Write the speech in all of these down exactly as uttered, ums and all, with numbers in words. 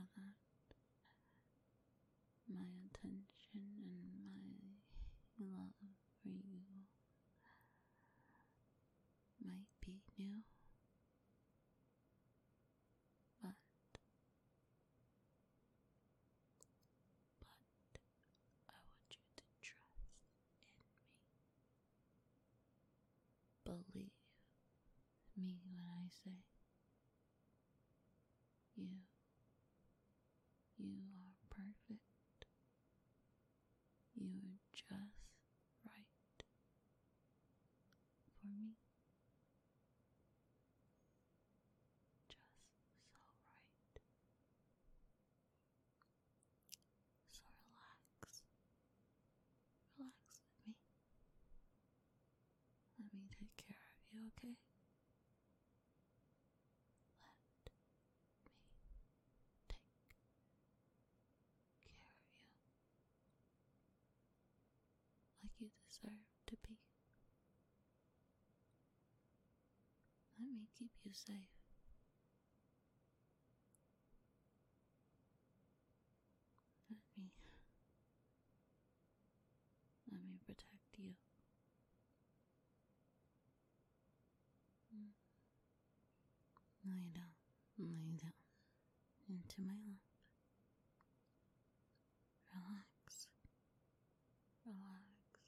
that my attention and my love for you might be new, but but I want you to trust in me. Believe me when I say you you are perfect. You are just right for me. Just so right. So relax. Relax with me. Let me take care of you, okay? Let me take care of you like you deserve to be. Let me keep you safe. Let me, let me protect you. Lay down, lay down into my lap. Relax, relax.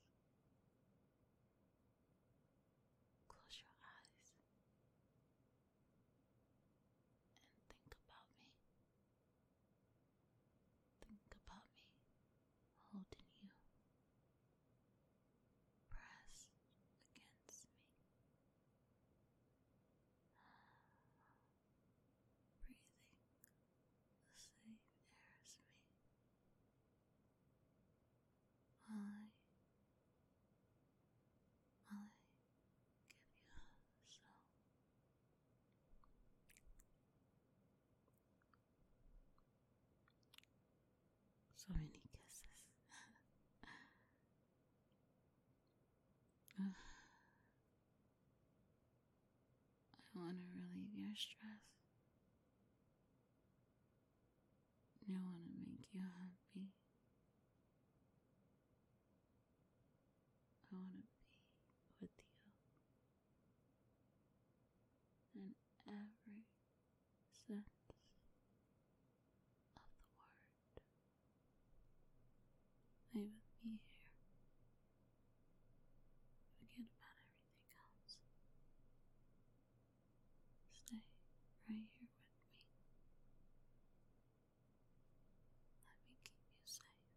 Close your eyes and think about me. Think about me holding you, pressed against me. Breathing the same air as me. While I, while I give you so so many kisses. I want to relieve your stress. I want to make you happy. I want to be with you in every sense of the word. Stay with me here. Forget about everything else. Stay right here with me. Let me keep you safe.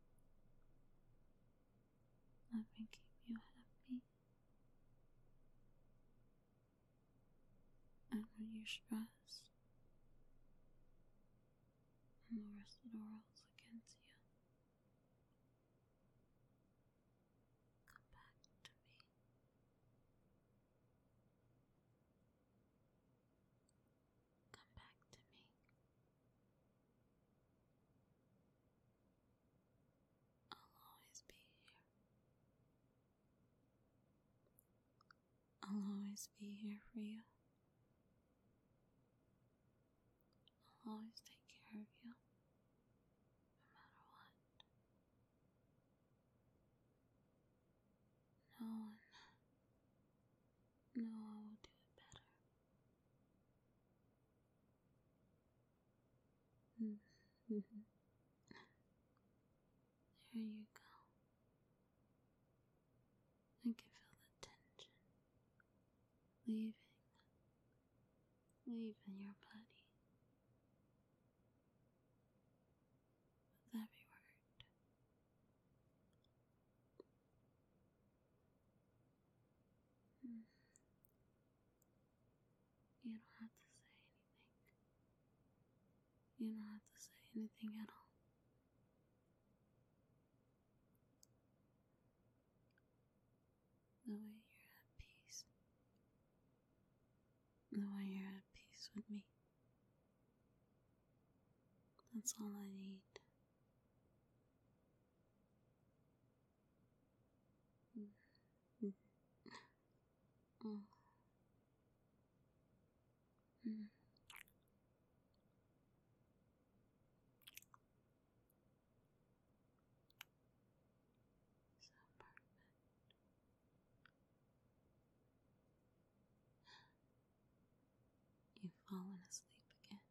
Let me keep you happy. And when you're stressed and the rest of the world's against you, come back to me. Come back to me. I'll always be here. I'll always be here for you. I'll always take care of you, no matter what. No one, no one will do it better. Mm-hmm. There you go. I can feel the tension leaving, leaving your body with every word. Mm. You don't have to say anything. You don't have to say anything at all. The way you're at peace. The way you're at peace with me. That's all I need. Mm. Oh. Mm. fallen asleep again.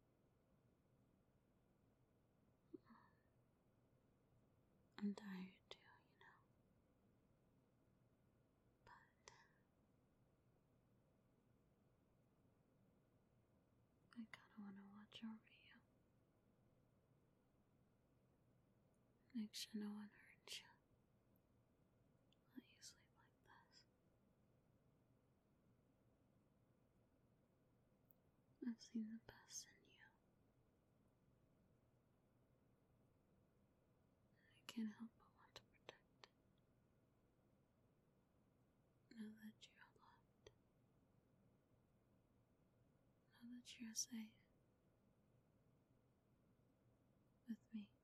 I'm tired too, you know. But I kinda wanna watch over you. Make sure no one hurts you. Let you sleep like this. I've seen the best in you. I can't help but want to protect it. Know that you're loved. Know that you're safe with me.